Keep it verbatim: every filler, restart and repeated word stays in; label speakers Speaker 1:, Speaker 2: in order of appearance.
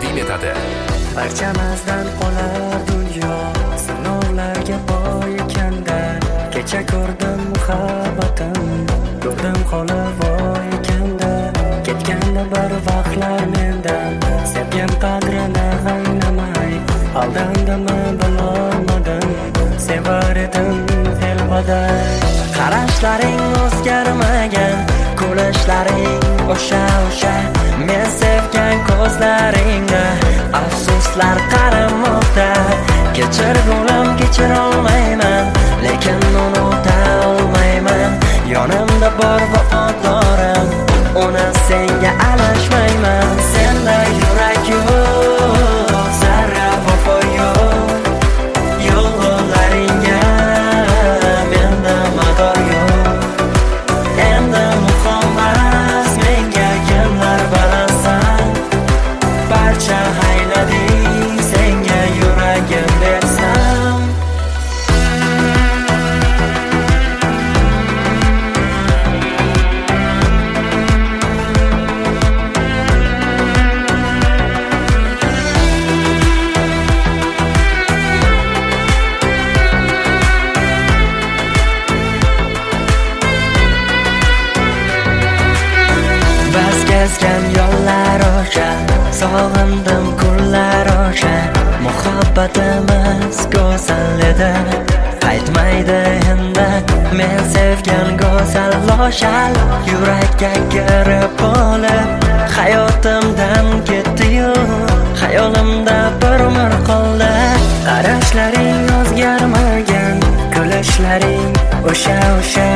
Speaker 1: taqdim etadi.
Speaker 2: Barchamizdan qolar dunyo sinovlarga boy ekanda. Kecha ko'rdim muhabbatim, ko'rdim qolib voy ekanda. Ketganda bir vaqtlar mendan, sevgan qadrini anglamay, aldandimmi bilolmadim, sevar edim telbaday. Qarashlaring o'zgarmagan, kulishlaring o'sha o'sha, men sevgan ko'zlaringda afsuslar qaramoqda. Kechirgulim kechirolmayman, lekin unuta olmayman. Yonimda bor vafodorim, uni senga alashmayman. Senda yurak yo'q, zarra vafo yo'q, yo'llaringga menda mador yo'q. Endi muhimmas menga kimlar balasan, barcha haylading senga yuragim bersam. Bas kezgan yo'llar o'sha, sog'indim kunlar o'sha. Muhabbatimiz go'zal edi, qaytmaydi endi. Men sevgan go'zal loshal yurakka kirib olib, hayotimdan ketdi-yu, xayolimda bir umr qoldi. Qarashlaring o'zgarmagan, kulishlaring o'sha o'sha,